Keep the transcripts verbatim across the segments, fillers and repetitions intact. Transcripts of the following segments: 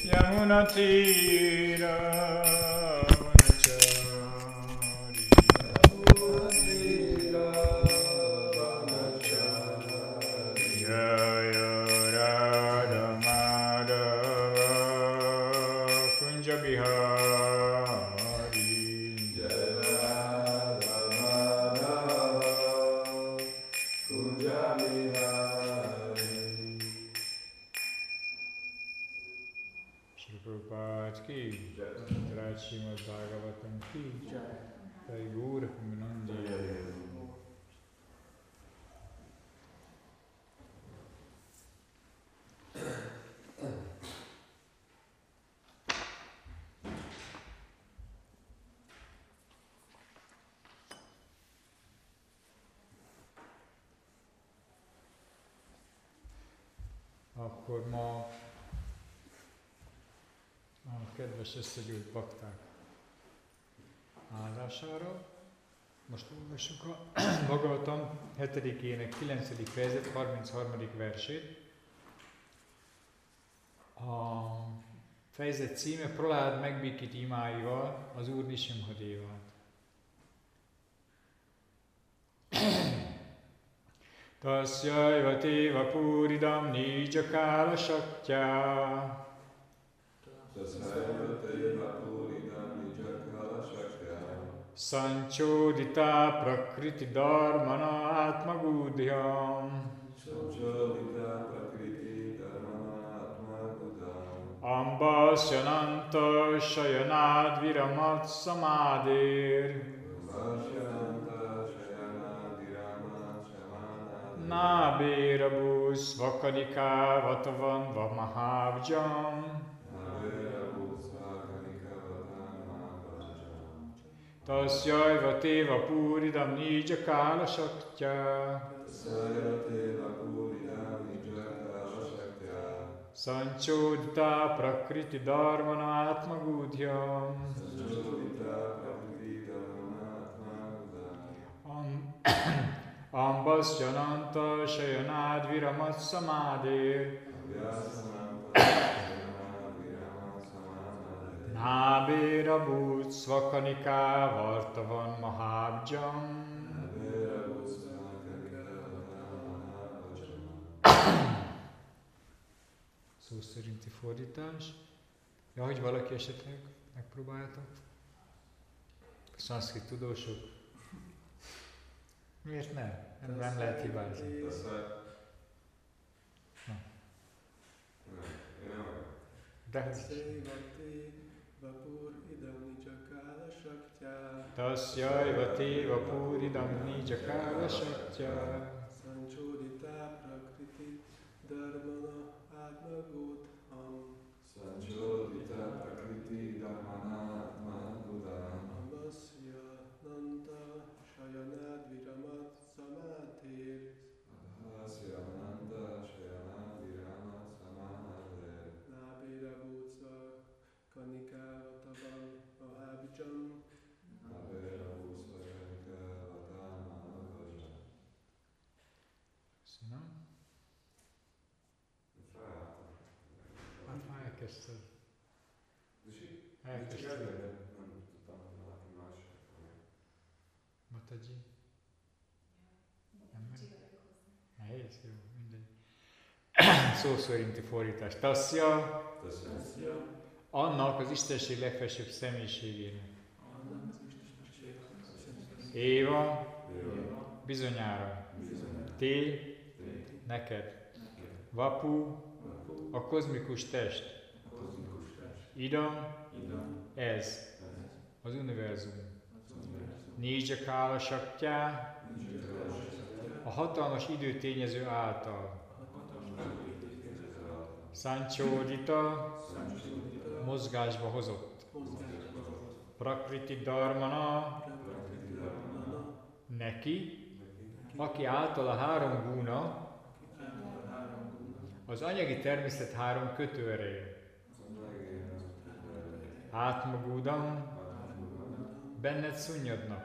Yamunatira Akkor ma a kedves összegyűlt bakták áldására most olvassuk a Bhagavatam hetedikének kilencedik fejezet harmincharmadik versét. A fejezet címe Pralád megbékít imáival az Úr Nisimhadévát. Tasyaiva teva puridam nijakála saktya. Tasyaiva teva puridam nijakála saktya. Sanchodita prakriti dharmana atmagudhyam. Sanchodita prakriti dharmana atmagudhyam. Ambasyananta shayanad viramat samadhir. Nabérabúsz vakadika vatavan vamahávjam. Tasyaiva teva puridam nijakála saktya. Sanchodita prakriti dharmana atmagudhyam. Ambasyananta shayanad viramat samadhir. Nabérabút svakanika vartavan mahábjam. Szó szerinti fordítás. Ja, hogy valaki esetleg megpróbáljátok? Szanszkrit tudósok. Miért ne? Nem, nem lehet hibázni. Na. De hogy Tasyaiva teva puridam nijakála saktya. Sanchodita prakriti dharmana atmagudhyam. Sanchodita prakriti dharmana atmagudhyam. Ambasyananta shayanad viramat samadhir. Ambasyananta shayanad viramat samadhir. Nabérabút svakanika vatavan mahábjam. Nabérabút svakanika vatavan mahábjam. Köszönöm. Hát már elkezdted. Elkezdted. Mataji? Nem meg? Nehéz, jó, mindegy. Szó szerinti fordítás. Tasya, annak az istenség legfelsőbb személyiségének. Éva, bizonyára. Té, neked. Vapu, a kozmikus test. Idam, ez, az univerzum. Nijakála saktya, a hatalmas időtényező által. Sanchodita, mozgásba hozott. Prakriti dharmana, neki, aki által a három guna, az anyagi természet három kötőereje. Átmagudam, benned szunnyadnak.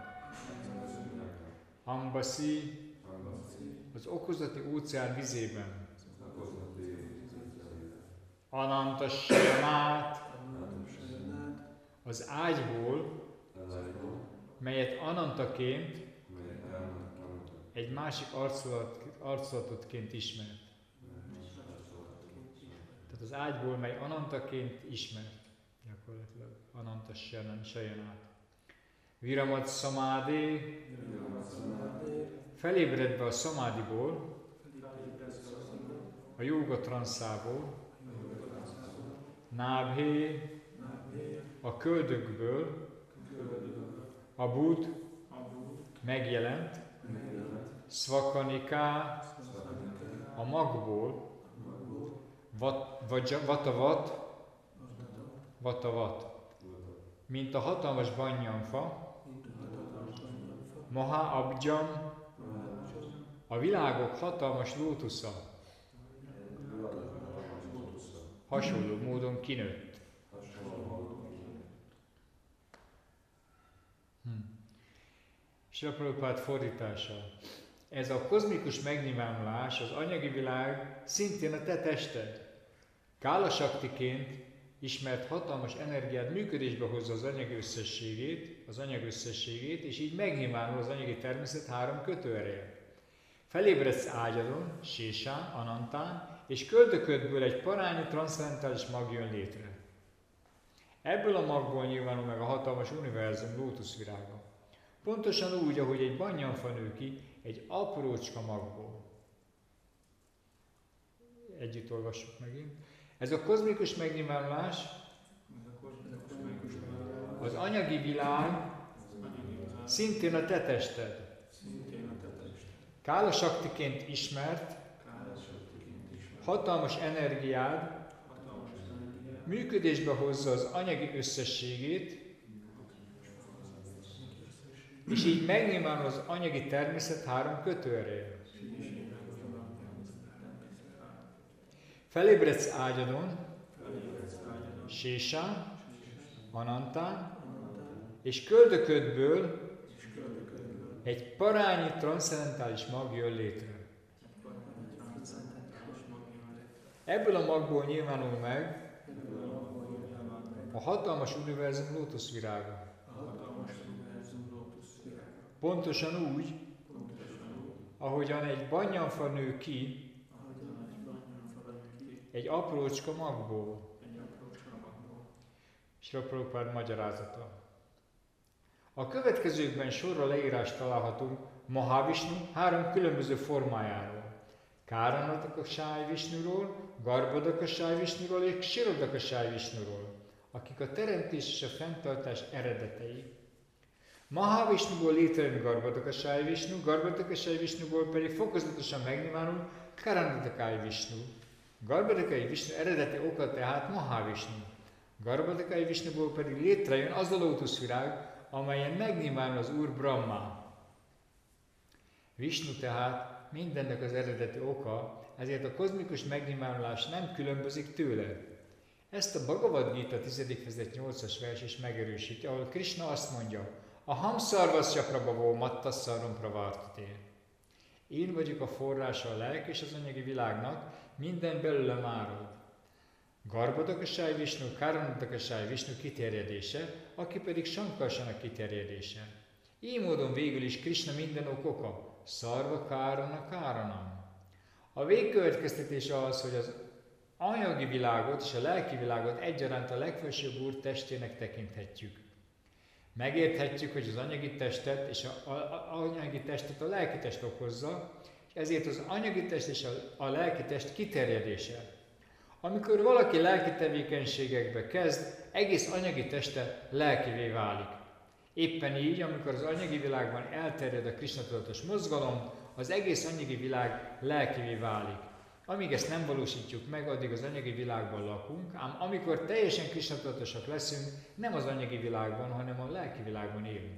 Ambasi, az okozati óceán vizében. Ananta Sayanát, Ananta Sayanát, az ágyból, melyet Anantaként, egy másik arculat, arculatotként ismert. Tehát az ágyból, mely Anantaként ismert, gyakorlatilag Ananta Sayanát. Viramad Samadhi, felébredve a szamádiból, a jóga transzából, Nábhé, a köldökből, a Bud megjelent, Svakaniká, a magból, vat, vagy, Vatavat, Vatavat, mint a hatalmas bannyanfa, Maha Abjam, a világok hatalmas lótusza, hasonló módon kinőtt. Hm. Srila Prabhupád fordítása. Ez a kozmikus megnyilvánulás, az anyagi világ szintén a te tested. Kála Saktiként ismert hatalmas energiát működésbe hozza az anyag összességét, az anyag összességét, és így megnyilvánul az anyagi természet három kötőereje. Felébredsz ágyadon, Sésán, Anantán, és köldöködből egy parányi transzcendentális mag jön létre. Ebből a magból nyilvánul meg a hatalmas univerzum lótuszvirága. Pontosan úgy, ahogy egy bannyanfa nő ki egy aprócska magból. Együtt olvassuk megint. Ez a kozmikus megnyilvánulás, az anyagi világ szintén a te tested. Kála Saktiként ismert, hatalmas energiád működésbe hozza az anyagi összességét, és így megnyilvánul az anyagi természet három kötőereje. Felébredsz ágyadon, Sésán, Anantán, és köldöködből egy parányi transzcendentális mag jön létre. Ebből a magból nyilvánul meg a hatalmas univerzum lótuszvirága. Pontosan úgy, ahogyan egy bannyanfa nő ki egy aprócska magból. Srila Prabhupád magyarázata. A következőkben sorra leírást találhatunk Mahavishnu három különböző formájáról. Káranatakasáj Vishnuról, Garbhodakasáj Vishnuról és Kshirodakasáj Vishnuról, akik a teremtés és a fenntartás eredetei. Mahavishnuból létrejön Garbhodakasáj Vishnu, Garbhodakasáj Vishnuból pedig fokozatosan megnyilvánul Káranatakáj Vishnu. Garbhodakai Vishnu eredeti oka tehát Mahavishnu. Garbhodakai Vishnuból pedig létrejön az a lótuszvirág, amelyen megnyilvánul az Úr Brahma. Vishnu tehát mindennek az eredeti oka, ezért a kozmikus megnyilvánulás nem különbözik tőle. Ezt a Bhagavad Gita tizedik fejezet nyolcas vers is megerősíti, ahol Krishna azt mondja, a hamszarvaszja prabhavó mattasszarom pravartaté. Én vagyok a forrása a lelk és az anyagi világnak, minden belőlem árad. Garbhodakasáj Vishnu, Káranatakasáj Vishnu kiterjedése, aki pedig Sankarsana kiterjedése. Így módon végül is Krishna minden ok oka, szarva kárana káranam. A végkövetkeztetés az, hogy az anyagi világot és a lelki világot egyaránt a legfelsőbb Úr testének tekinthetjük. Megérthetjük, hogy az anyagi testet és a, a, a anyagi testet a lelki test okozza, és ezért az anyagi test és a, a lelki test kiterjedése. Amikor valaki lelki tevékenységekbe kezd, egész anyagi teste lelkivé válik. Éppen így, amikor az anyagi világban elterjed a Krishna tudatos mozgalom, az egész anyagi világ lelkivé válik. Amíg ezt nem valósítjuk meg, addig az anyagi világban lakunk, ám amikor teljesen Krishna tudatosak leszünk, nem az anyagi világban, hanem a lelki világban élünk.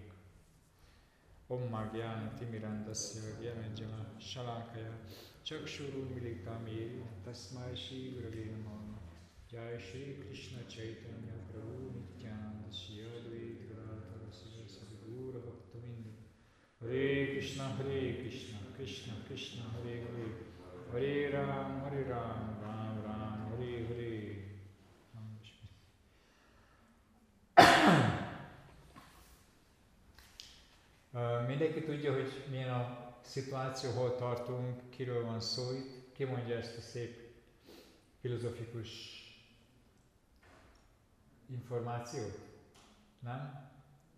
Om Magyana Timirandasya Gyamedjama Salankaya Chakshuru Militamiri Tasmai Shri Gurave Namaha Jai Shri Krishna Chaitanya Prabhu Nityananda Shri Advaita Gadadhara Sivasari Gura Bhaktavinda Hare Krishna Hare Krishna Krishna Krishna Hare Hare Hare Ram Hare Ram Ram Ram Hare Hare mindenki tudja, hogy milyen a szituáció, hol tartunk, kiről van szó itt. Ki mondja ezt a szép filozofikus információt? Nem?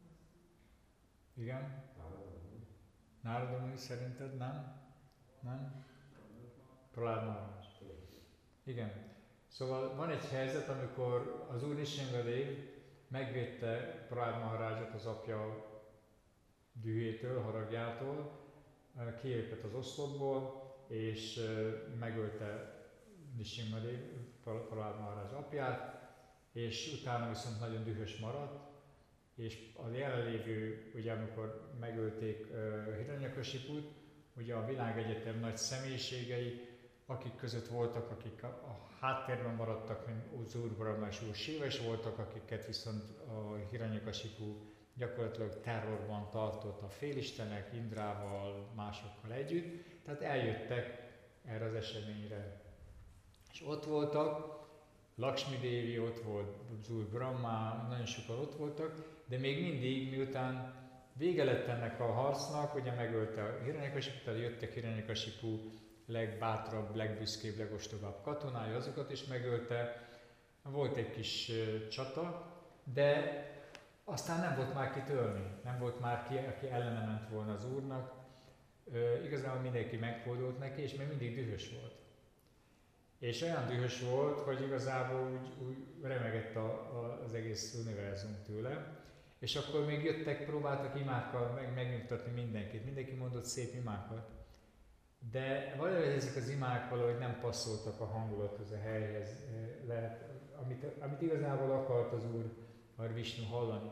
Igen? Nárada Muni szerinted nem? Nem? Prahlad Maharaj. Igen. Szóval van egy helyzet, amikor az Úr Nrisimhadev megvédte Prahlad Maharajot az apja dühétől, haragjától, kilépett az oszlopból, és megölte Nrisimhadev, Prahlad Maharaj apját, és utána viszont nagyon dühös maradt, és a jelenlévő, ugye amikor megölték uh, Hiranyakasiput, ugye a világegyetem nagy személyiségei, akik között voltak, akik a, a háttérben maradtak, mint az Úr Brahma és Úr Siva is voltak, akiket viszont a Hiranyakasipu gyakorlatilag terrorban tartott a félistenek, Indrával, másokkal együtt, tehát eljöttek erre az eseményre. És ott voltak, Lakshmi Devi ott volt, az Úr Brahma, nagyon sokan ott voltak, de még mindig, miután vége lett ennek a harcnak, ugye megölte a Hiranyakasiput, tehát jöttek Hiranyakasipu legbátrabb, legbüszkébb, legostobább katonája, azokat is megölte. Volt egy kis uh, csata, de aztán nem volt már kit ölni, nem volt már ki, aki ellene ment volna az Úrnak. Uh, igazából mindenki megfordult neki, és még mindig dühös volt. És olyan dühös volt, hogy igazából úgy, úgy remegett a, a, az egész univerzum tőle. És akkor még jöttek, próbáltak imákkal meg, megnyugtatni mindenkit. Mindenki mondott szép imákat. De valahogy ezek az imák valahogy nem passzoltak a hangulathoz, a helyhez, lehet, amit, amit igazából akart az Úr, a Vishnu hallani.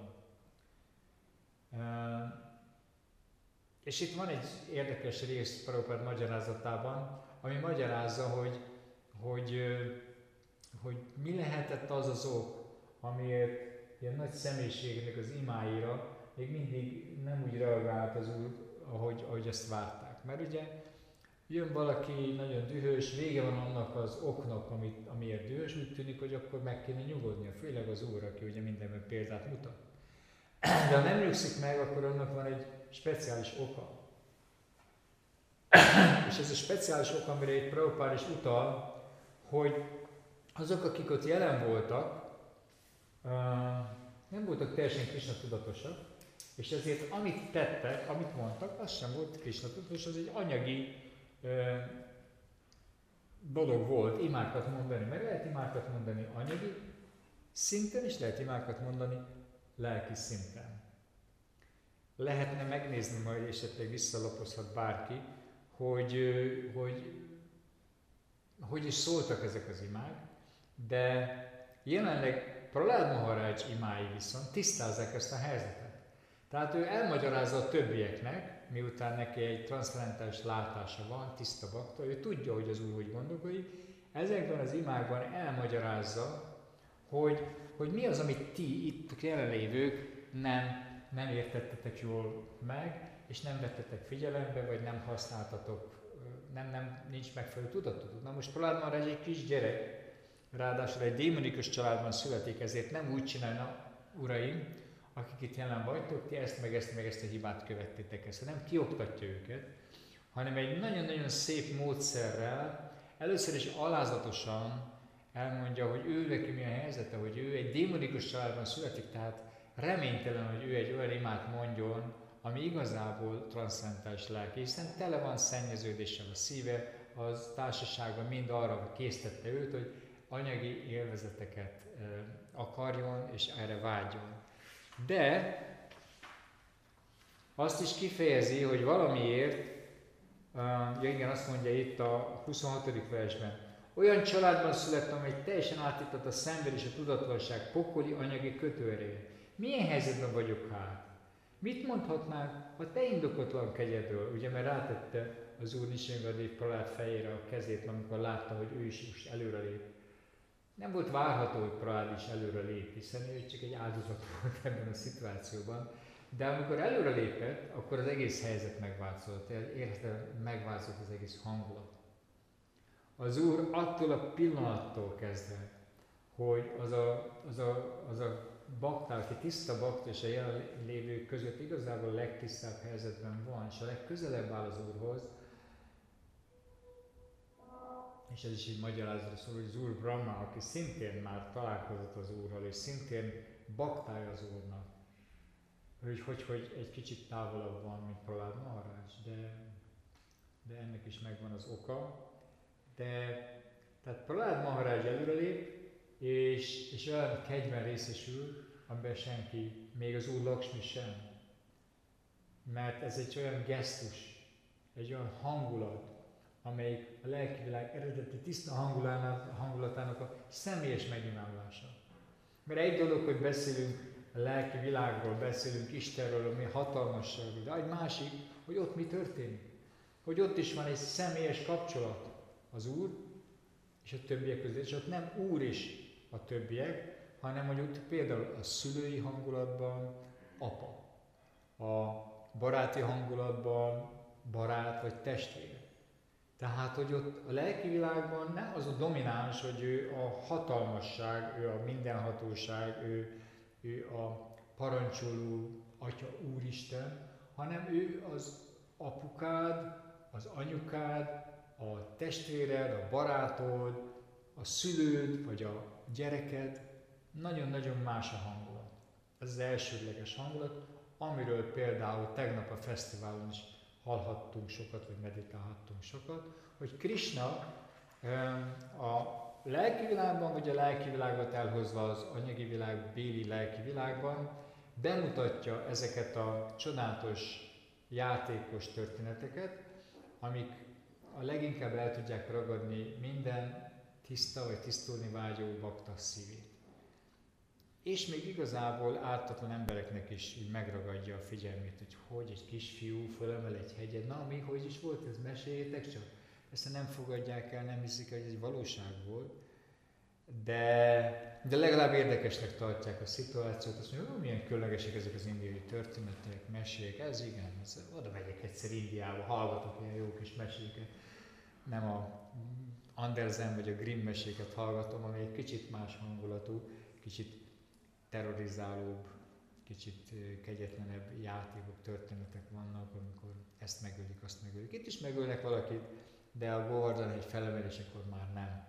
Uh, és itt van egy érdekes rész Prabhupád magyarázatában, ami magyarázza, hogy Hogy, hogy mi lehetett az az ok, amiért ilyen nagy személyiségnek az imáira még mindig nem úgy reagált az Úr, ahogy, ahogy ezt várták. Mert ugye jön valaki nagyon dühös, vége van annak az oknak, amit, amiért dühös, úgy tűnik, hogy akkor meg kéne nyugodnia, főleg az Úr, aki ugye mindenben példát mutat. De ha nem nyugszik meg, akkor annak van egy speciális oka. És ez a speciális ok, amire egy Prabhupád is utal, hogy azok, akik ott jelen voltak, nem voltak teljesen Krisna tudatosak, és ezért amit tettek, amit mondtak, az sem volt Krisna tudatos, az egy anyagi dolog volt, imákat mondani, mert lehet imákat mondani anyagi szinten, és lehet imákat mondani lelki szinten. Lehetne megnézni majd, és esetleg visszalapozhat bárki, hogy, hogy hogy is szóltak ezek az imák, de jelenleg Prahlad Maharaj imái viszont tisztázzák ezt a helyzetet. Tehát ő elmagyarázza a többieknek, miután neki egy transzcendentális látása van, tiszta bakta, ő tudja, hogy az Úr hogy gondolkodik, ezekben az imákban elmagyarázza, hogy, hogy mi az, amit ti itt jelenlévők nem, nem értettetek jól meg, és nem vettetek figyelembe, vagy nem használtatok, nem, nem, nincs megfelelő tudatotok. Na most Prahlad Maharaj egy kis gyerek, ráadásul egy démonikus családban születik, ezért nem úgy csinálna, uraim, akik itt jelen vagytok, ti ezt meg ezt meg ezt a hibát követtétek ezt. Nem kioktatja őket, hanem egy nagyon-nagyon szép módszerrel először is alázatosan elmondja, hogy ő neki mi a helyzete, hogy ő egy démonikus családban születik, tehát reménytelen, hogy ő egy olyan imát mondjon, ami igazából transzcendentális lelki, hiszen tele van szennyeződéssel a szíve, az társaságban mind arra késztette őt, hogy anyagi élvezeteket e, akarjon és erre vágyjon. De azt is kifejezi, hogy valamiért, uh, ja igen, azt mondja itt a huszonhatodik versben, olyan családban születtem, hogy teljesen átított a szenvedés és a tudatlanság pokoli anyagi kötőeréje. Milyen helyzetben vagyok hát? Mit mondhatnánk a te indokotlan kegyedről? Ugye, mert rátette az Úr Nrisimhadev Prahlad fejére a kezét, amikor látta, hogy ő is most előrelép. Nem volt várható, hogy Prahlad is előrelép, hiszen ő csak egy áldozat volt ebben a szituációban. De amikor előrelépett, akkor az egész helyzet megváltozott, érte megváltozott az egész hangulat. Az Úr attól a pillanattól kezdve, hogy az a, az a, az a bakta, aki tiszta bakta és a jelenlévők között igazából a legtisztább helyzetben van, és a legközelebb áll az Úrhoz, és ez is így magyarázatra szól, hogy az Úr Brahma, aki szintén már találkozott az Úrral, és szintén baktája az Úrnak, hogy, hogy, hogy egy kicsit távolabb van, mint Prahlad Maharaj, de, de ennek is megvan az oka. De, tehát Prahlad Maharaj előrelép, és, és olyan kegyben részesül, amiben senki, még az Úr Lakshmi sem. Mert ez egy olyan gesztus, egy olyan hangulat, amelyik a lelkivilág eredeti tiszta hangulatának a személyes megnyilvánulása. Mert egy dolog, hogy beszélünk a lelki világról, beszélünk Istenről, a mi hatalmasságról, de egy másik, hogy ott mi történik. Hogy ott is van egy személyes kapcsolat az Úr és a többiek között, és ott nem Úr is a többiek, hanem hogy ott például a szülői hangulatban apa, a baráti hangulatban barát vagy testvér. Tehát, hogy ott a lelki világban nem az a domináns, hogy ő a hatalmasság, ő a mindenhatóság, ő, ő a parancsoló Atya Úristen, hanem ő az apukád, az anyukád, a testvéred, a barátod, a szülőd, vagy a gyereked. Nagyon-nagyon más a hangulat. Ez az elsődleges hangulat, amiről például tegnap a fesztiválon is hallhattunk sokat, vagy meditálhattunk sokat, hogy Krishna a lelki világban, vagy a lelki világot elhozva az anyagi világ, béli lelki világban bemutatja ezeket a csodálatos játékos történeteket, amik a leginkább el tudják ragadni minden tiszta vagy tisztulni vágyó bakta szívét. És még igazából ártatlan embereknek is így megragadja a figyelmét, hogy hogy egy kisfiú fölemel egy hegyet, na mi, hogy is volt ez, meséljétek csak. Ezt nem fogadják el, nem hiszik, hogy ez valóság volt, de, de legalább érdekesnek tartják a szituációt, azt mondja, hogy milyen különlegesek ezek az indiai történetek, mesék, ez igen, ez, oda megyek egyszer Indiába, hallgatok ilyen jó kis meséket, nem a Andersen vagy a Grimm meséket hallgatom, ami egy kicsit más hangulatú, kicsit terrorizálóbb, kicsit kegyetlenebb játékok, történetek vannak, amikor ezt megölik, azt megölik. Itt is megölnek valakit, de a Govardhan egy felemelésekor már nem.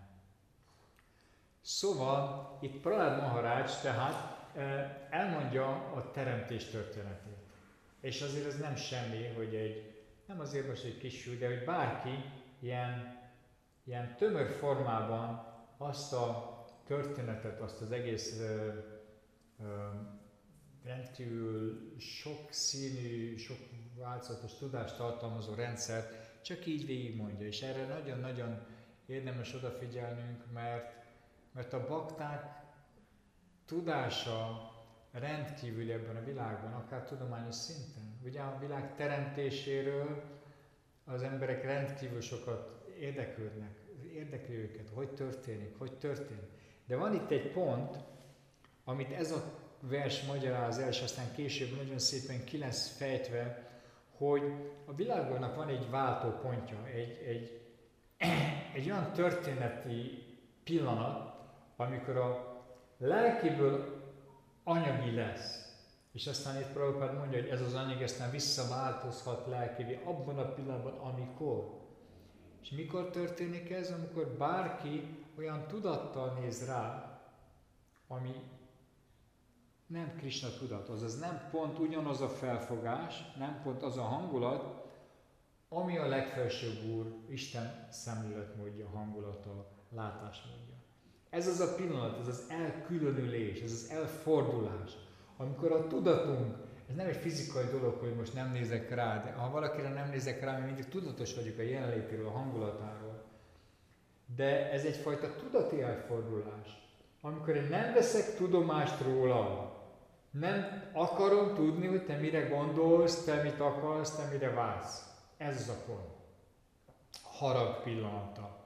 Szóval itt Prahlad Maharaj tehát elmondja a teremtés történetét. És azért ez nem semmi, hogy egy, nem azért most egy kisfiú, de hogy bárki ilyen, ilyen tömör formában azt a történetet, azt az egész ö, ö, rendkívül sok színű, sok változatos tudást tartalmazó rendszert csak így végigmondja, és erre nagyon-nagyon érdemes odafigyelnünk, mert, mert a bakták tudása rendkívüli ebben a világban, akár tudományos szinten. Ugye a világ teremtéséről az emberek rendkívül sokat érdeklődnek, érdekli őket, hogy történik, hogy történik. De van itt egy pont, amit ez a vers magyaráz el, és aztán később nagyon szépen ki lesz fejtve, hogy a világnak van egy váltópontja, egy, egy, egy olyan történeti pillanat, amikor a lelkiből anyagi lesz. És aztán itt Prabhupád mondja, hogy ez az anyag aztán visszaváltozhat lelkivé abban a pillanatban, amikor. És mikor történik ez? Amikor bárki olyan tudattal néz rá, ami nem Krishna tudat, azaz nem pont ugyanaz a felfogás, nem pont az a hangulat, ami a legfelsőbb Úr, Isten szemléletmódja, hangulata, látásmódja. Ez az a pillanat, ez az elkülönülés, ez az elfordulás, amikor a tudatunk, ez nem egy fizikai dolog, hogy most nem nézek rá, de ha valakire nem nézek rá, mi mindig tudatos vagyok a jelenlétéről, a hangulatáról. De ez egyfajta tudati elfordulás, amikor én nem veszek tudomást róla, nem akarom tudni, hogy te mire gondolsz, te mit akarsz, te mire vágysz. Ez az a pont. Harag pillanata.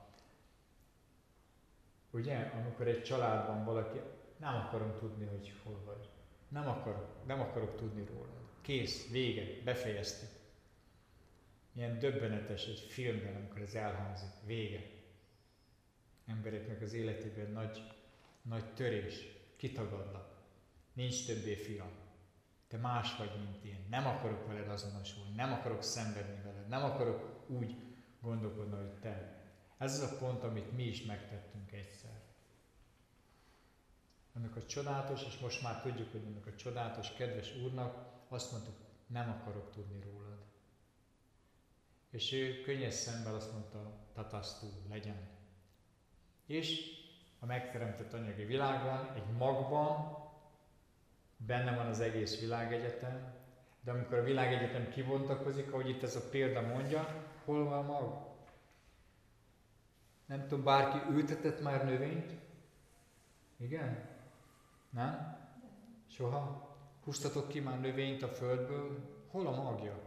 Ugye, amikor egy családban valaki, nem akarom tudni, hogy hol vagy. Nem akarok, nem akarok tudni róla. Kész, vége, befejeztük. Ilyen döbbenetes egy filmben, amikor ez elhangzik. Vége. Embereknek az életében nagy, nagy törés. Kitagadlak. Nincs többé fiam. Te más vagy, mint én. Nem akarok veled azonosulni, nem akarok szenvedni veled, nem akarok úgy gondolkodni, hogy te. Ez az a pont, amit mi is megtettünk egyszer. Annak a csodálatos, és most már tudjuk, hogy annak a csodálatos, kedves Úrnak azt mondtuk, nem akarok tudni rólad. És ő könnyes szemmel azt mondta, tatasztú, legyen. És a megteremtett anyagi világban, egy magban, benne van az egész világegyetem, de amikor a világegyetem kibontakozik, ahogy itt ez a példa mondja, hol van a mag? Nem tudom, bárki ültetett már növényt? Igen? Nem? Soha? Húztatok ki már növényt a földből? Hol a magja?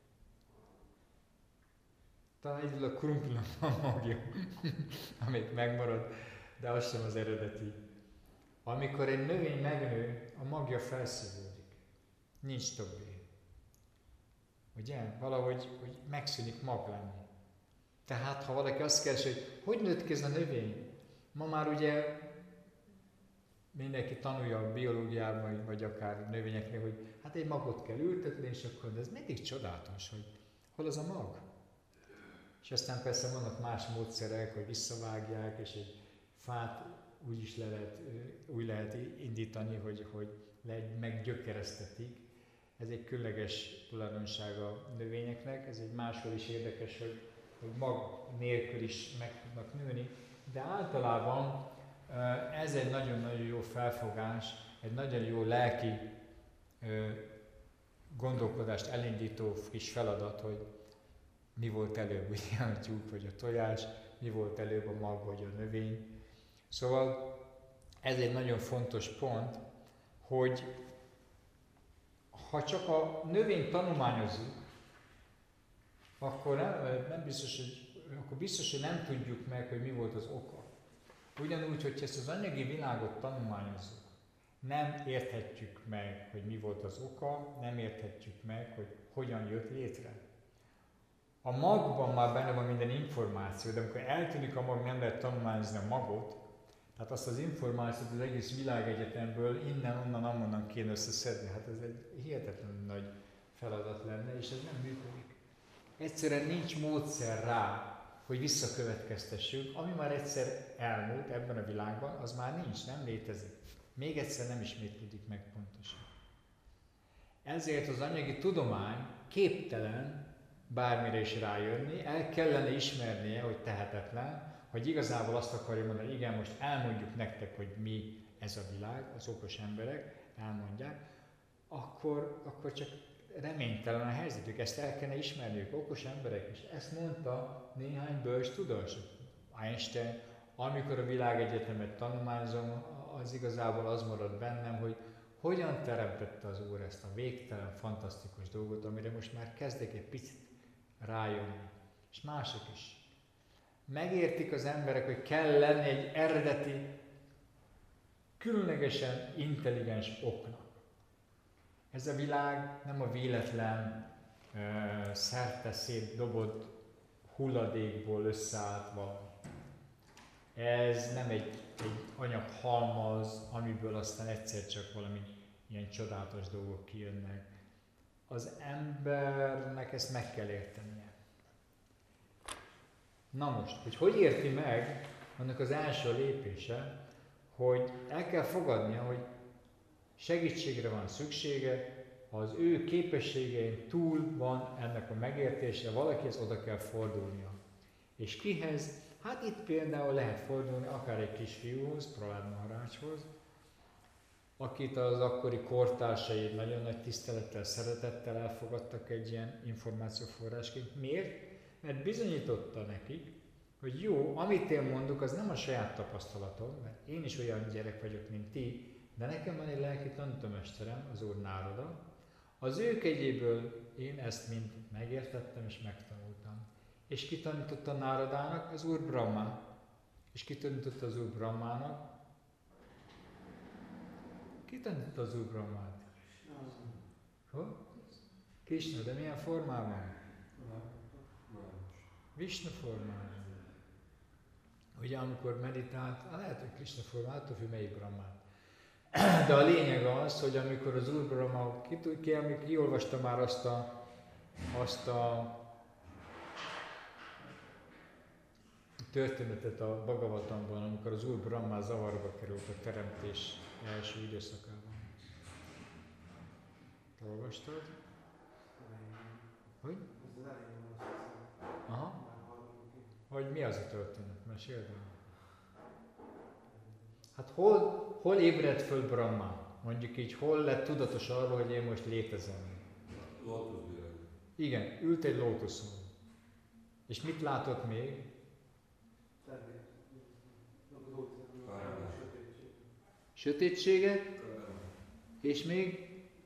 Talán egyedül a krumplinak van magja, amik megmarad, de az sem az eredeti. Amikor egy növény megnő, a magja felszívódik. Nincs többé. Ugye? Valahogy hogy megszűnik mag lenni. Tehát, ha valaki azt keresi, hogy hogy nőtt ki ez a növény? Ma már ugye mindenki tanulja a biológiában, vagy akár növényeknél, hogy hát egy magot kell ültetni, és akkor, de ez mindig csodálatos, hogy hol az a mag? És aztán persze vannak más módszerek, hogy visszavágják, és egy fát úgy is le lehet, úgy lehet indítani, hogy, hogy meggyökeresztetik. Ez egy különleges tulajdonsága a növényeknek, ez egy máshol is érdekes, hogy, hogy mag nélkül is meg tudnak nőni, de általában ez egy nagyon-nagyon jó felfogás, egy nagyon jó lelki gondolkodást elindító kis feladat, hogy mi volt előbb, ugye a tyúk vagy a tojás, mi volt előbb a mag vagy a növény. Szóval ez egy nagyon fontos pont, hogy ha csak a növényt tanulmányozzuk, akkor nem, nem biztos, hogy, akkor biztos, hogy nem tudjuk meg, hogy mi volt az oka. Ugyanúgy, hogy ezt az anyagi világot tanulmányozzuk, nem érthetjük meg, hogy mi volt az oka, nem érthetjük meg, hogy hogyan jött létre. A magban már benne van minden információ, de amikor eltűnik a mag, nem lehet tanulmányozni a magot, tehát azt az információt az egész világegyetemből innen, onnan, amonnan kéne összeszedni. Hát ez egy hihetetlen nagy feladat lenne, és ez nem működik. Egyszerűen nincs módszer rá, hogy visszakövetkeztessük, ami már egyszer elmúlt ebben a világban, az már nincs, nem létezik. Még egyszer nem ismétlődik meg pontosan. Ezért az anyagi tudomány képtelen bármire is rájönni, el kellene ismernie, hogy tehetetlen, hogy igazából azt akarja mondani, hogy igen, most elmondjuk nektek, hogy mi ez a világ, az okos emberek elmondják, akkor, akkor csak reménytelen a helyzetük, ezt el kellene ismerniük, okos emberek is. Ezt mondta néhány bölcs tudós. Einstein, amikor a világegyetemet tanulmányozom, az igazából az marad bennem, hogy hogyan teremtette az Úr ezt a végtelen, fantasztikus dolgot, amire most már kezdek egy picit rájönni. És mások is. Megértik az emberek, hogy kell lenni egy eredeti, különlegesen intelligens oknak. Ez a világ nem a véletlen, uh, szerte szétdobott hulladékból összeállt valami. Ez nem egy, egy anyaghalmaz, amiből aztán egyszer csak valami ilyen csodálatos dolgok kijönnek. Az embernek ezt meg kell értenie. Na most, hogy hogy érti meg, annak az első lépése, hogy el kell fogadnia, hogy segítségre van szüksége, ha az ő képességein túl van ennek a megértése, valakihez oda kell fordulnia. És kihez? Hát itt például lehet fordulni akár egy kisfiúhoz, Prahlad Maharajhoz, akit az akkori kortársai nagyon nagy tisztelettel, szeretettel elfogadtak egy ilyen információforrásként. Miért? Mert bizonyította nekik, hogy jó, amit én mondok, az nem a saját tapasztalatom, mert én is olyan gyerek vagyok, mint ti, de nekem van egy lelki tanítómesterem, az Úr Nárada. Az ő kegyéből én ezt mind megértettem és megtanultam. És ki tanította Náradának? Az Úr Brahma. És ki tanította az Úr Brahmának? Ki tanította az Úr Brahmát? Hogy? Krishna, de milyen formában? Vishnu formában. Ugye amikor meditált, lehet, hogy Krishna formában, attól függ, melyik Brahmát. De a lényeg az, hogy amikor az Úr Brahma, ki, ki, ki, kiolvasta már azt a, azt a történetet a Bhagavatamban, amikor az Úr Brahma zavarba került a teremtés első időszakában. Olvastad? Hogy? Aha. Hogy mi az a történet? Meséld el. Hát hol, hol ébredt föl Brahma? Mondjuk így, hol lett tudatos arról, hogy én most létezem? Lótuszvirág. Igen, ült egy lótuszon. És mit látott még? Sötétséget, és még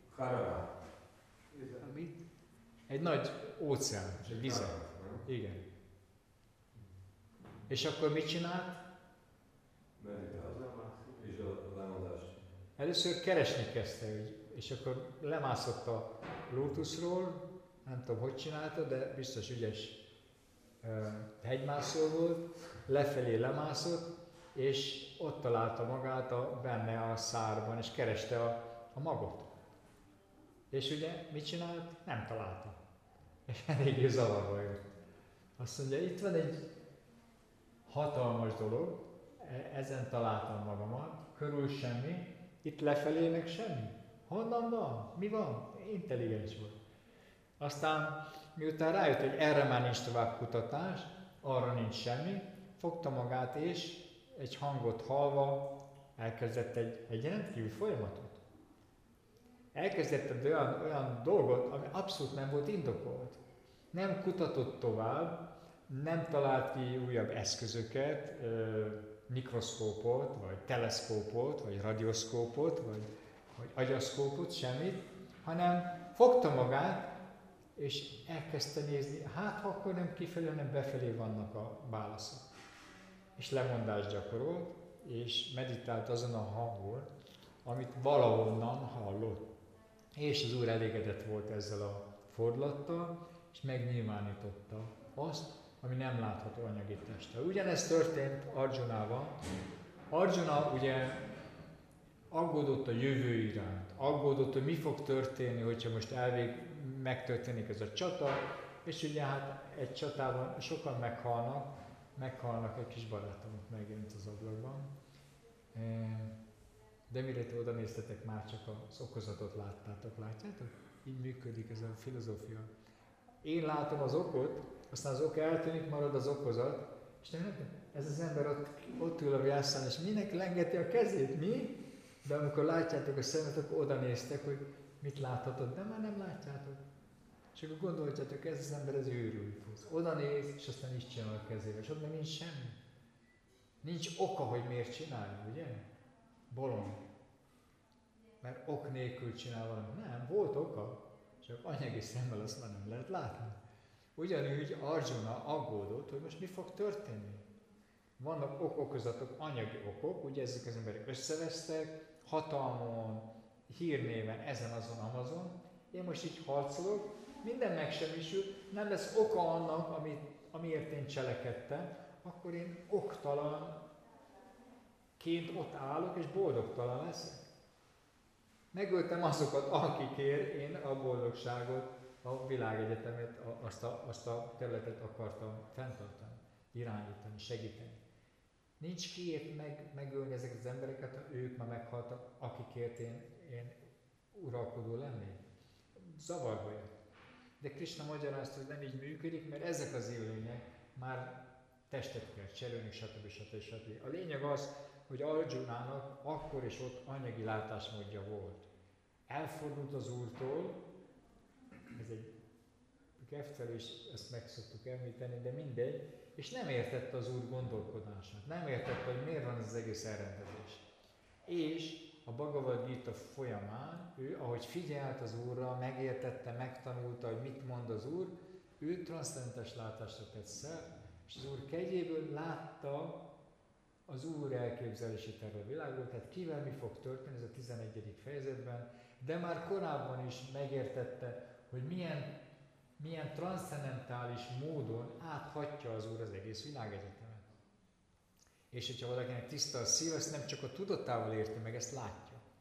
mit? Egy nagy óceán, egy vizet. Igen. És akkor mit csinált? És a lemondást. Először keresni kezdte, és akkor lemászott a lótuszról, nem tudom, hogy csinálta, de biztos ügyes uh, hegymászó volt, lefelé lemászott, és ott találta magát a, benne a szárban, és kereste a, a magot. És ugye mit csinált? Nem találta. És eléggé zavarba jött. Azt mondja, itt van egy hatalmas dolog, ezen találtam magamat, körül semmi, itt lefelé meg semmi. Honnan van? Mi van? Intelligens volt. Aztán miután rájött, hogy erre már nincs tovább kutatás, arra nincs semmi, fogta magát és egy hangot hallva elkezdett egy, egy rendkívül folyamatot. Elkezdett egy olyan, olyan dolgot, ami abszolút nem volt indokolt. Nem kutatott tovább, nem talált ki újabb eszközöket, mikroszkópot, vagy teleszkópot, vagy radioszkópot, vagy, vagy agyaszkópot, semmit, hanem fogta magát, és elkezdte nézni, hát ha akkor nem kifelé, hanem befelé vannak a válaszok. És lemondást gyakorolt, és meditált azon a hangon, amit valahonnan hallott. És az Úr elégedett volt ezzel a fordulattal, és megnyilvánította azt, ami nem látható anyagi testtel. Ugyanezt történt Arjunával. Arjuna ugye aggódott a jövő iránt, aggódott, hogy mi fog történni, hogyha most elvég megtörténik ez a csata, és ugye hát egy csatában sokan meghalnak, meghalnak, egy kis barátomok megjelent az ablakban. De mire te oda néztetek, már csak az okozatot láttátok, látjátok? Így működik ez a filozófia. Én látom az okot, aztán az ok eltűnik, marad az okozat, és nem, ez az ember ott, ott ül a vászon, és minek lengeti a kezét, mi? De amikor látjátok a szemet, akkor oda néztek, hogy mit láthatod, de már nem látjátok. És akkor gondoljátok, ez az ember, ez őrült. Oda néz, és aztán is csinál a kezével, és ott meg nincs semmi. Nincs oka, hogy miért csinálja, ugye? Bolond. Mert ok nélkül csinál valamit. Nem, volt oka, csak anyagi szemmel azt már nem lehet látni. Ugyanúgy Arjuna aggódott, hogy most mi fog történni. Vannak ok-okozatok, anyagi okok, ugye ezek az emberek összevesztek, hatalmon, hírnéven, ezen, azon, amazon. Én most így harcolok, minden megsemmisül, nem lesz oka annak, amit, amiért én cselekedtem, akkor én oktalanként ott állok, és boldogtalan leszek. Megöltem azokat, akikért én a boldogságot, a világegyetemet, azt a, azt a területet akartam fenntartani, irányítani, segíteni. Nincs kiért meg, megölni ezeket az embereket, ha ők már meghaltak, akikért én, én uralkodó lennék. Zavarba jött. De Krishna magyarázta, hogy nem így működik, mert ezek az élőlények már testet kell cserélni, stb. stb. stb. A lényeg az, hogy Arjunának akkor és ott anyagi látásmódja volt. Elfordult az Úrtól, ez egy keftvel is ezt meg szoktuk említeni, de mindegy, és nem értette az Úr gondolkodását, nem értette, hogy miért van ez az egész elrendezés. És a Bhagavad Gita folyamán ő, ahogy figyelt az Úrra, megértette, megtanulta, hogy mit mond az Úr, ő transzcendentális látásra tett szert, és az Úr kegyéből látta az Úr elképzelését erről a világról, tehát kivel mi fog történni, ez a tizenegyedik fejezetben, de már korábban is megértette, hogy milyen, milyen transzcendentális módon áthatja az Úr az egész világegyetemet. És hogyha valakinek tiszta a szív, ezt nem csak a tudatával érti meg, ezt látja.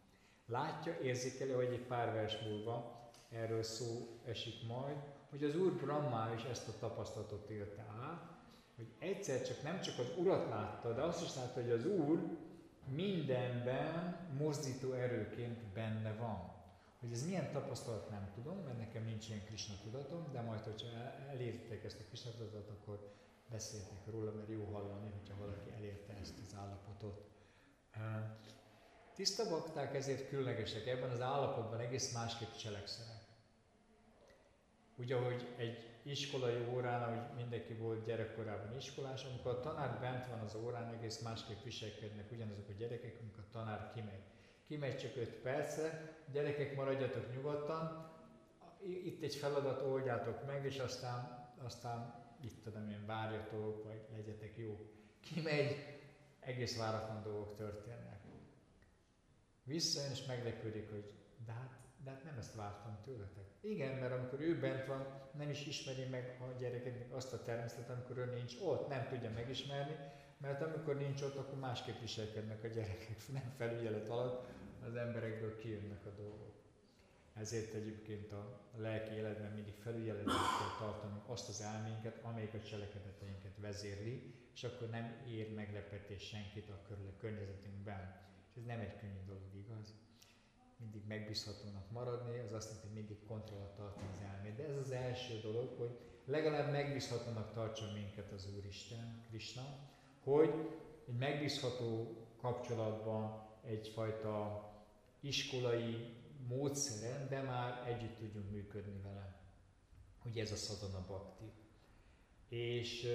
Látja, érzékeli, hogy egy pár vers múlva erről szó esik majd, hogy az Úr Brahma is ezt a tapasztalatot élte át, hogy egyszer csak nem csak az Urat látta, de azt is látta, hogy az Úr mindenben mozdító erőként benne van. Hogy ez milyen tapasztalat, nem tudom, mert nekem nincs ilyen Krisna tudatom, de majd, hogyha elérték ezt a Krisna tudatot, akkor beszéltek róla, mert jó hallani, hogyha valaki elérte ezt az állapotot. Tiszta bakták ezért különlegesek, ebben az állapotban egész másképp cselekszenek. Ugye, hogy egy iskolai órán, ahogy mindenki volt gyerekkorában iskolás, amikor a tanár bent van az órán, egész másképp viselkednek ugyanazok a gyerekek, amikor a tanár kimegy. Kimegy csak öt percre, gyerekek, maradjatok nyugodtan, itt egy feladat, oldjátok meg, és aztán, aztán itt tudom én, várjatok, vagy legyetek jó. Kimegy, egész váratlan dolgok történnek. Visszajön és meglepődik, hogy de hát, de hát nem ezt vártam tőletek. Igen, mert amikor ő bent van, nem is ismeri meg a gyerekeknek azt a természetet, amikor ő nincs ott, nem tudja megismerni, mert amikor nincs ott, akkor másképp viselkednek a gyerekek, nem felügyelet alatt, az emberekből kijönnek a dolgok. Ezért egyébként a lelki életben mindig felügyeletet kell tartanunk azt az elménket, amelyik a cselekedeteinket vezérli, és akkor nem ér meglepetés senkit a környezetünkben. És ez nem egy könnyű dolog, igaz? Mindig megbízhatónak maradni, az azt jelenti, hogy mindig kontroll alatt tartani az elmét. De ez az első dolog, hogy legalább megbízhatónak tartson minket az Úristen, Krishna, hogy egy megbízható kapcsolatban egyfajta iskolai módszeren, de már együtt tudjunk működni vele. Ugye ez a sadhana bhakti. És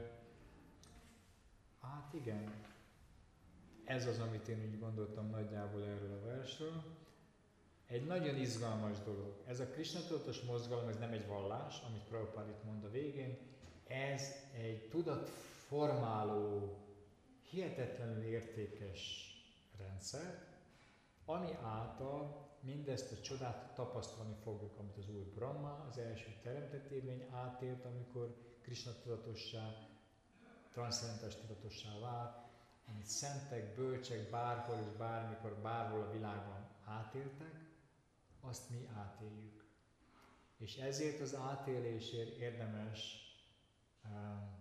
hát igen, ez az, amit én úgy gondoltam nagyjából erről a versről. Egy nagyon izgalmas dolog. Ez a Krishna tudatos mozgalom, ez nem egy vallás, amit Prabhupád itt mond a végén, ez egy tudatformáló, hihetetlenül értékes rendszer, ami által mindezt a csodát tapasztalni fogjuk, amit az Úr Brahma, az első teremtett élmény átélt, amikor Krishna tudatossá, transzcendens tudatossá vált, amit szentek, bölcsek bárhol és bármikor, bárhol a világban átéltek, azt mi átéljük. És ezért az átélésért érdemes, um,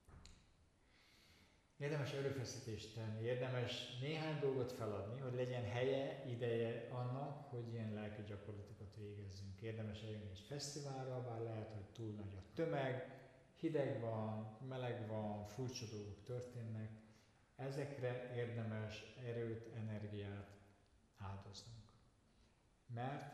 érdemes erőfeszítést tenni, érdemes néhány dolgot feladni, hogy legyen helye, ideje annak, hogy ilyen lelki gyakorlatokat végezzünk. Érdemes eljönni egy fesztiválra, bár lehet, hogy túl nagy a tömeg, hideg van, meleg van, furcsa dolgok történnek. Ezekre érdemes erőt, energiát áldoznunk. Mert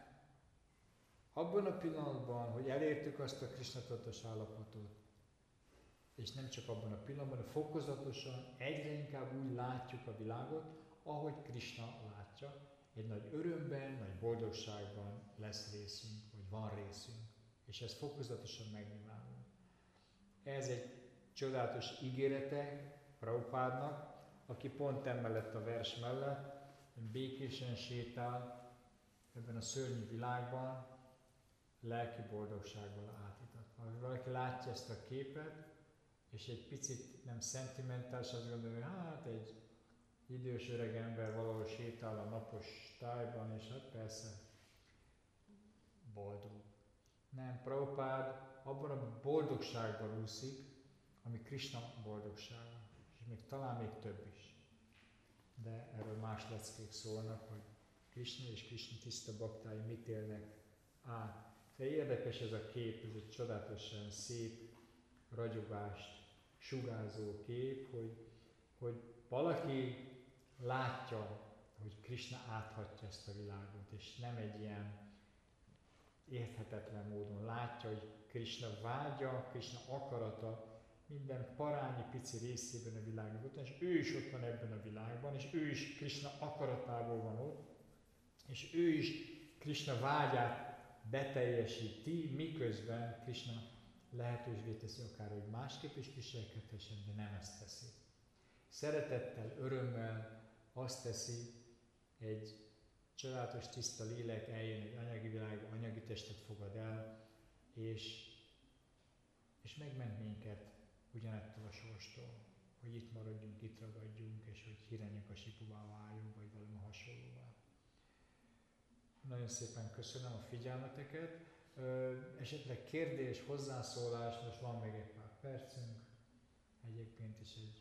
abban a pillanatban, hogy elértük azt a Krishna tudatos állapotot, és nem csak abban a pillanatban, de fokozatosan egyre inkább úgy látjuk a világot, ahogy Krishna látja. Egy nagy örömben, nagy boldogságban lesz részünk, vagy van részünk. És ez fokozatosan megnyilvánul. Ez egy csodálatos ígérete Prabhupádnak, aki pont emellett a vers mellett békésen sétál ebben a szörnyű világban, lelki boldogsággal átítatva. Ha valaki látja ezt a képet, és egy picit nem szentimentális, azt gondolja, hogy hát egy idős öreg ember valahol sétál a napos tájban, és hát persze boldog. Nem, Prabhupád abban a boldogságban úszik, ami Krishna boldogsága, és még talán még több is. De erről más leckék szólnak, hogy Krishna és Krishna tiszta baktái mit élnek át. De érdekes ez a kép, ez egy csodálatosan szép, ragyogást sugárzó kép, hogy, hogy valaki látja, hogy Krishna áthatja ezt a világot, és nem egy ilyen érthetetlen módon látja, hogy Krishna vágya, Krishna akarata minden parányi pici részében a világban, és ő is ott van ebben a világban, és ő is Krishna akaratából van ott, és ő is Krishna vágyát beteljesíti, miközben Krishna lehetővé teszi akár, hogy másképp is viselkedhessen, de nem ezt teszi. Szeretettel, örömmel azt teszi, egy csodálatos tiszta lélek eljön egy anyagi világba, anyagi testet fogad el, és, és megment minket ugyanettől a sorstól, hogy itt maradjunk, itt ragadjunk, és hogy Hiranyakasipuvá váljunk, vagy valami hasonlóvá. Nagyon szépen köszönöm a figyelmeteket. Ö, esetleg kérdés, hozzászólás, most van még egy pár percünk. Egyébként is egy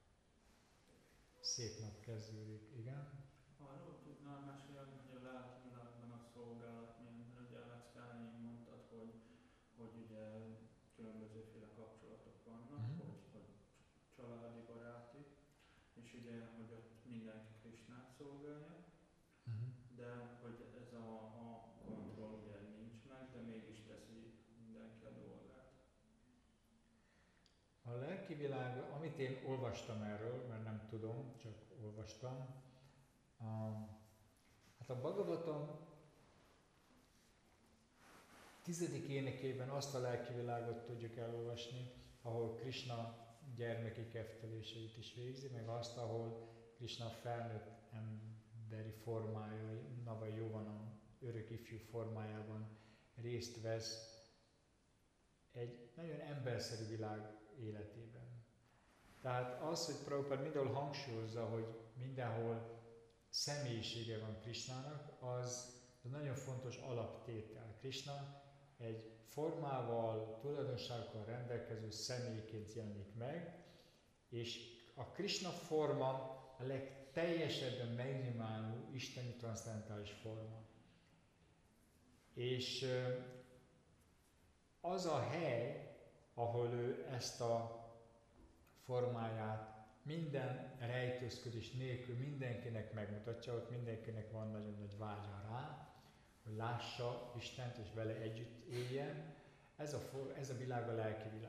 szép nap kezdődik, igen. Arról tudnál mesélni, hogy a lelki világban a szolgálat milyen, mert ugye Alex elején mondtad, hogy, hogy ugye különbözőféle kapcsolatok vannak, Mhm. hogy, hogy családi, baráti, és ugye, hogy ott mindenki Krisnát szolgálja, Uh-huh. de hogy ez a, a kontroll ugye nincs meg, de mégis teszi mindenki a dolgát. A lelki világ, amit én olvastam erről, mert nem tudom, csak olvastam, um, hát a Bhagavatam tizedik énekében azt a lelki világot tudjuk elolvasni, ahol Krishna gyermeki kefteléseit is végzi, meg azt, ahol Krishna felnőtt emberi formája, Nava Jóvanam örök ifjú formájában részt vesz egy nagyon emberszerű világ életében. Tehát az, hogy Prabhupád mindenhol hangsúlyozza, hogy mindenhol személyisége van Krishnának, az, az nagyon fontos alaptétel. Krishna egy formával, tulajdonságokkal rendelkező személyként jelenik meg, és a Krishna forma a legteljesebben megnyilvánuló isteni transzcendentális forma. És az a hely, ahol ő ezt a formáját minden rejtőzködés nélkül mindenkinek megmutatja, ott mindenkinek van nagyon nagy vágya rá, hogy lássa Istent és vele együtt éljen. Ez a, ez a világ a lelki világ.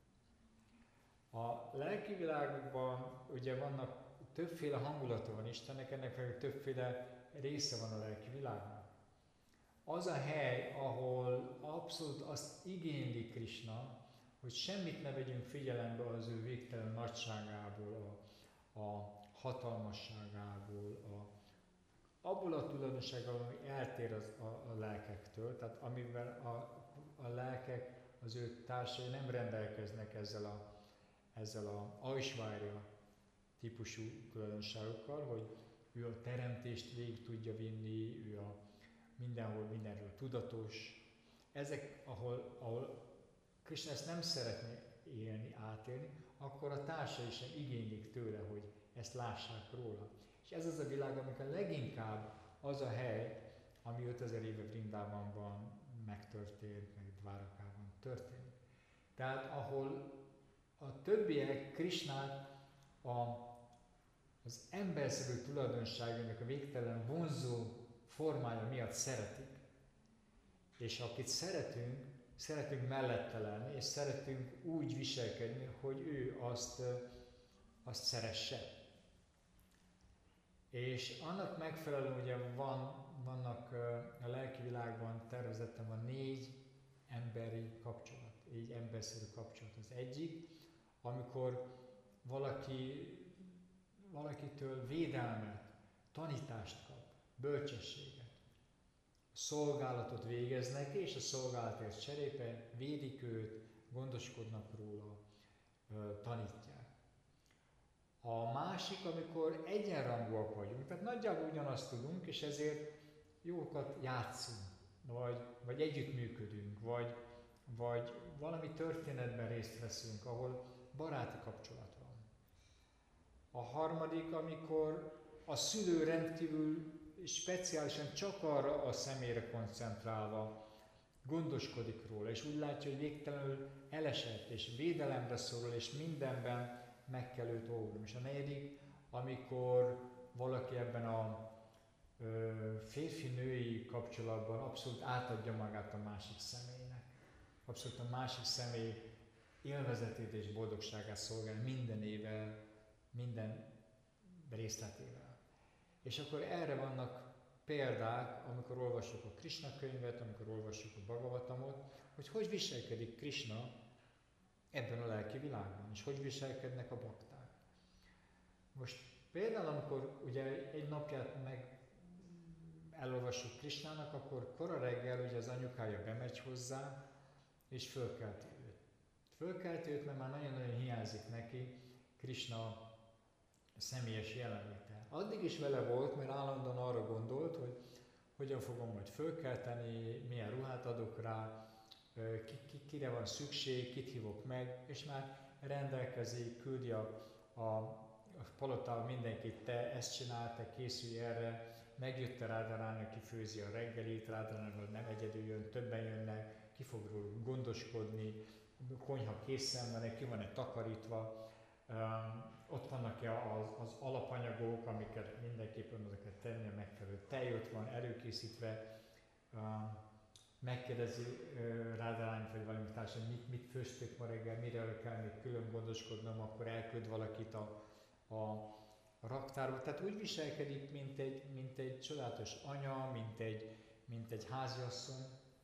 A lelki világban ugye vannak többféle hangulata van Istennek, ennek pedig többféle része van a lelki világnak. Az a hely, ahol abszolút azt igényli Krishna, hogy semmit ne vegyünk figyelembe az ő végtelen nagyságából, a, a hatalmasságából, a, abból a tulajdonságból, ami eltér az, a, a lelkektől, tehát amivel a, a lelkek, az ő társai nem rendelkeznek ezzel a, ezzel a Aishvarya típusú tulajdonságokkal, hogy ő a teremtést végig tudja vinni, ő a mindenhol, mindenről tudatos. Ezek, ahol, ahol Krishna ezt nem szeretné élni, átélni, akkor a társai sem igénylik tőle, hogy ezt lássák róla. És ez az a világ, amikor leginkább az a hely, ami ötezer éve Vrindávánban megtörtént, meg Dvárakában történik. Tehát ahol a többiek Krishnát a, az emberszerű tulajdonságának a végtelen vonzó formája miatt szeretik, és akit szeretünk, szeretünk mellette lenni, és szeretünk úgy viselkedni, hogy ő azt, azt szeresse. És annak megfelelően ugye van, vannak a lelki világban tervezetten van négy emberi kapcsolat, négy emberszerű kapcsolat. Az egyik, amikor valaki, valakitől védelmet, tanítást kap, bölcsességet, szolgálatot végeznek, és a szolgálatért cserébe védik őt, gondoskodnak róla, tanítják. A másik, amikor egyenrangúak vagyunk, tehát nagyjából ugyanazt tudunk, és ezért jókat játszunk, vagy, vagy együttműködünk, vagy, vagy valami történetben részt veszünk, ahol baráti kapcsolat van. A harmadik, amikor a szülő rendkívül speciálisan csak arra a személyre koncentrálva gondoskodik róla, és úgy látja, hogy végtelenül elesett, és védelemre szorul, és mindenben meg kell őt óvni. És a negyedik, amikor valaki ebben a férfi-női kapcsolatban abszolút átadja magát a másik személynek. Abszolút a másik személy élvezetét és boldogságát szolgál mindenével, minden részletével. És akkor erre vannak példák, amikor olvassuk a Krishna könyvet, amikor olvassuk a Bhagavatamot, hogy hogy viselkedik Krishna ebben a lelki világban, és hogy viselkednek a bakták. Most például, amikor ugye egy napját meg elolvassuk Krishnának, akkor kora reggel ugye az anyukája bemegy hozzá, és fölkelti őt. Fölkelti őt, mert már nagyon-nagyon hiányzik neki Krishna személyes jelenléte. Addig is vele volt, mert állandóan arra gondolt, hogy, hogyan fogom majd fölkelteni, milyen ruhát adok rá, ki, ki, kire van szükség, kit hívok meg, és már rendelkezik, küldi a, a, a palotában mindenkit, te ezt csinál, te készülj erre, megjött a Rádarán, aki főzi a reggelit, Rádarán nem egyedül jön, többen jönnek, ki fog róluk gondoskodni, konyha készen van-e, ki van-e takarítva, um, ott vannak-e az, az alapanyagok, amiket mindenképpen oda kell tenni, a megfelelő tej ott van, előkészítve, um, megkérdezi uh, Rádarányt, vagy valami társadalmat, mit, mit főztök ma reggel, mire kell még külön gondoskodnom, akkor elküld valakit a, a, a raktárba. Tehát úgy viselkedik, mint egy, mint egy csodálatos anya, mint egy, mint egy háziasszony.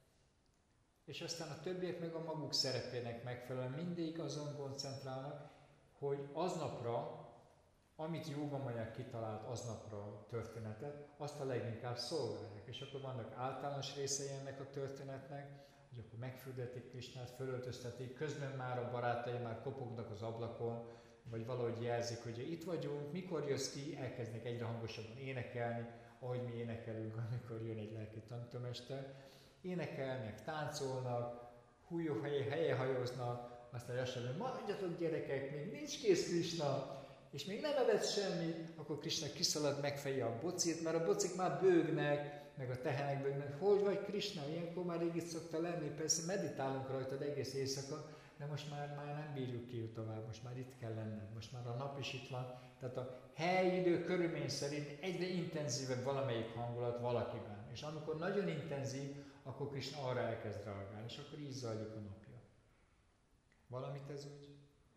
És aztán a többiek meg a maguk szerepének megfelelően mindig azon koncentrálnak, hogy aznapra, amit Jógamanyag kitalált aznapra történetet, azt a leginkább szolgálják. És akkor vannak általános részei ennek a történetnek, hogy akkor megfürdetik Krisnát, fölöltöztetik, közben már a barátai már kopognak az ablakon, vagy valahogy jelzik, hogy itt vagyunk, mikor jössz ki, elkezdenek egyre hangosabban énekelni, ahogy mi énekelünk, amikor jön egy lelki tanítómester. Énekelnek, táncolnak, hújó helye hajóznak, aztán lassan, hogy maradjatok gyerekek, még nincs kész Krisna, és még nem evett semmit, akkor Krisna kiszalad, megfejje a bocit, mert a bocik már bőgnek, meg a tehenek bőgnek. Hogy vagy Krisna? Ilyenkor már rég itt szokta lenni, persze meditálunk rajtad egész éjszaka, de most már, már nem bírjuk ki tovább, most már itt kell lenned, most már a nap is itt van. Tehát a hely, idő, körülmény szerint egyre intenzívebb valamelyik hangulat valakiben. És amikor nagyon intenzív, akkor Krisna arra elkezd reagálni, és akkor így zajlik a napja. Valamit ez úgy?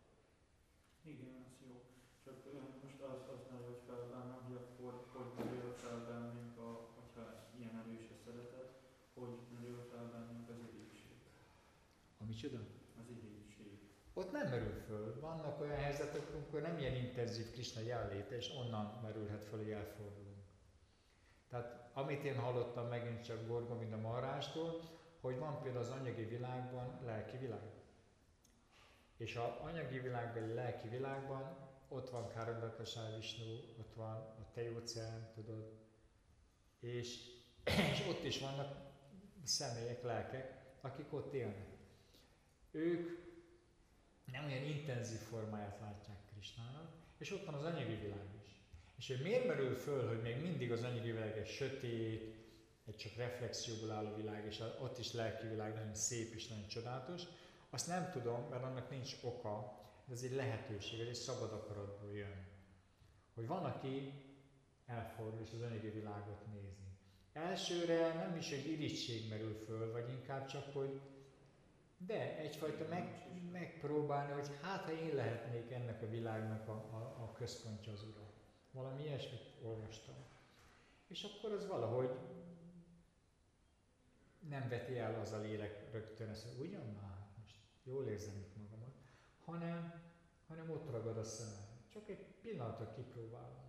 Igen, ez jó. Csak most az, az nagyon felvenni, hogy akkor hogy merül fel bennünk, a, hogyha ilyen erős a szeretet, hogy merül fel bennünk az irigység. A micsoda? Az irigység. Ott nem merül föl. Vannak olyan helyzetek, amikor nem ilyen intenzív Krisna jelenléte, és onnan merülhet föl, hogy elfordulunk. Tehát amit én hallottam megint csak Gorgovinda Maharástól, hogy van például az anyagi világban lelki világ. És az anyagi világban, lelki világban ott van Károdakasá Visnu, ott van a Tejóceán, tudod, és, és ott is vannak személyek, lelkek, akik ott élnek. Ők nem olyan intenzív formáját látják Krisnának, és ott van az anyagi világ is. És hogy miért merül föl, hogy még mindig az anyagi világ egy sötét, egy csak reflexióból álló világ, és ott is lelki világ nagyon szép és nagyon csodálatos, azt nem tudom, mert annak nincs oka, de ez egy lehetőség, ez egy szabad akaratból jön. Hogy van, aki elfordul és az anyagi világot nézi. Elsőre nem is egy irigység merül föl, vagy inkább csak, hogy de egyfajta meg, megpróbálni, hogy hát ha én lehetnék ennek a világnak a, a, a központja, az Ura. Valami ilyesmit olvastam. És akkor az valahogy nem veti el az a lélek rögtön ezt, hogy ugyan már, most jól érzem itt magamat, hanem, hanem ott ragad a szemem. Csak egy pillanatra kipróbálom.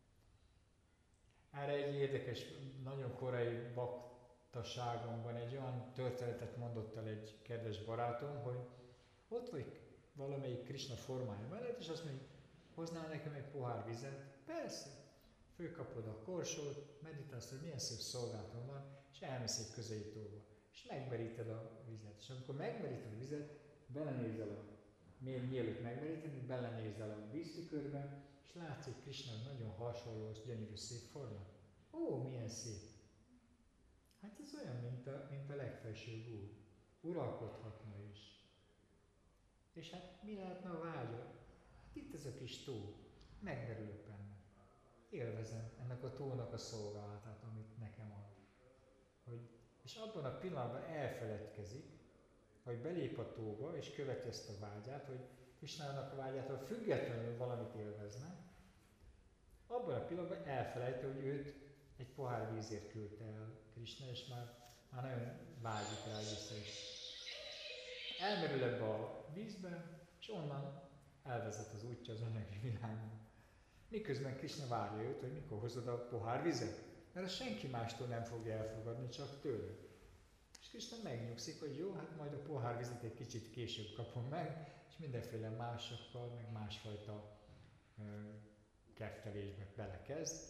Erre egy érdekes, nagyon korai baktaságomban egy olyan történetet mondott el egy kedves barátom, hogy ott vagy valamelyik Krisna formája mellett, és azt mondja, hoznál nekem egy pohár vizet? Persze. Fölkapod a korsót, meditálsz, hogy milyen szép szolgálatom van, és elmész egy közelítóba. És megmeríted a vizet. És amikor megmeríted a vizet, belenézel a, mielőtt megmeríted, belenézel a víztükörbe, és látsz, hogy Krisna nagyon hasonló, gyönyörű szép forma. Ó, milyen szép! Hát ez olyan, mint a, mint a legfelsőbb Úr. Uralkodhatna is. És hát mi lehetne a vágya? Hát itt ez a kis tó. Megmerülök benne. Élvezem ennek a tónak a szolgálatát, amit nekem ad. Hogy, és abban a pillanatban elfeledkezik, hogy belép a tóba, és követi ezt a vágyát, hogy Krisnának a vágyától függetlenül valamit élvezne, abban a pillanatban elfelejti, hogy őt egy pohár vízért küldte el Krisna, és már, már nagyon vágyik rá vissza is. Elmerül ebbe a vízbe, és onnan elvezet az útja az anyagi világba. Miközben Krisna várja őt, hogy mikor hozod a pohár vizet, mert azt senki mástól nem fogja elfogadni, csak tőle. És Krisna megnyugszik, hogy jó, hát majd a pohár vizet egy kicsit később kapom meg, és mindenféle másokkal, meg másfajta ö, keftelésbe belekezd.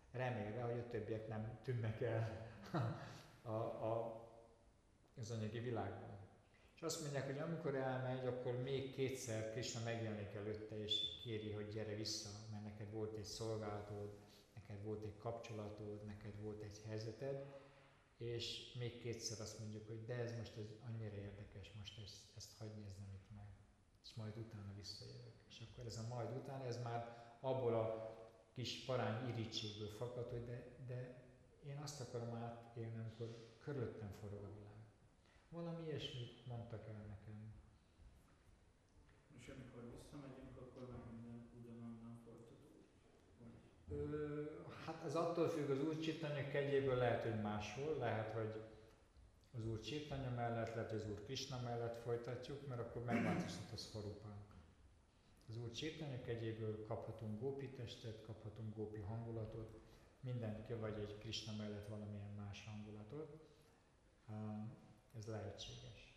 remélve, hogy a többiek nem tűnnek el a, a, az anyagi világban. És azt mondják, hogy amikor elmegy, akkor még kétszer Krisna megjelenik előtte, és kéri, hogy gyere vissza, mert neked volt egy szolgálatod, neked volt egy kapcsolatod, neked volt egy helyzeted, és még kétszer azt mondjuk, hogy de ez most ez annyira érdekes, most ezt, ezt hagyj nézzem itt meg, és majd utána visszajövök. És akkor ez a majd utána, ez már abból a kis parány irítségből fakad, hogy de, de én azt akarom átélni, amikor körülöttem forog a világ. Valami ilyesmit mondtak el nekem. És amikor visszamegyünk, akkor meg minden ugyanonnan folytatódik? Ö, hát ez attól függ, az Úr Chaitanya kegyéből lehet, hogy máshol, lehet, hogy az Úr Chaitanya mellett, lehet, hogy az Úr Krishna mellett folytatjuk, mert akkor megváltoztat a szvarupánk. Az Úr Chaitanya kegyéből kaphatunk gópi testet, kaphatunk gópi hangulatot, mindenki vagy egy Krishna mellett valamilyen más hangulatot. Ez lehetséges.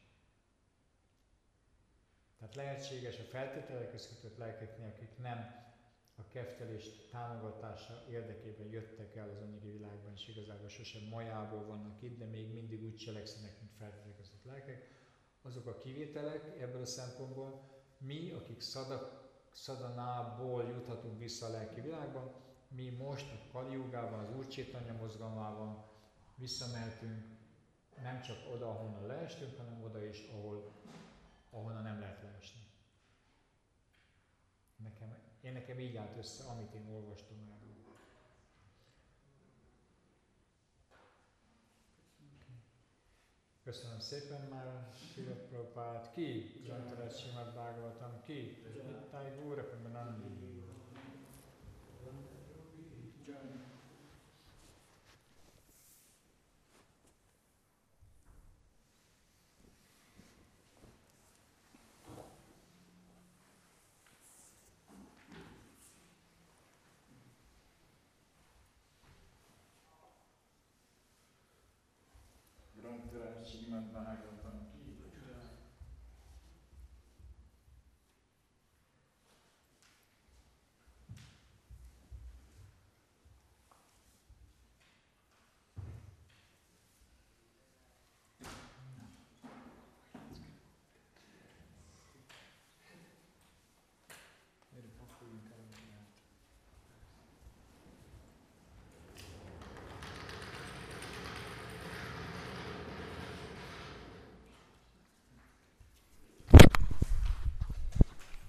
Tehát lehetséges a feltételekhez kötött lelkeknél, akik nem a keftelés támogatása érdekében jöttek el az anyagi világban, és igazából sosem majából vannak itt, de még mindig úgy cselekszenek, mint feltételek között lelkek. Azok a kivételek ebből a szempontból, mi, akik szadak, szadanából juthatunk vissza a lelki világban, mi most a Kali-jugában, az Úr Chaitanya mozgalmában visszamehetünk, nem csak oda, ahonnan leestünk, hanem oda is, ahol, ahonnan nem lehet leesni. Nekem, én nekem így állt össze, amit én olvastam erről. Köszönöm szépen már, Srila Prabhupád. Ki? Jantarat Srimad Bhagavatam. Ki? Nittai Góra Premanandi. Srimad Bhagavatam.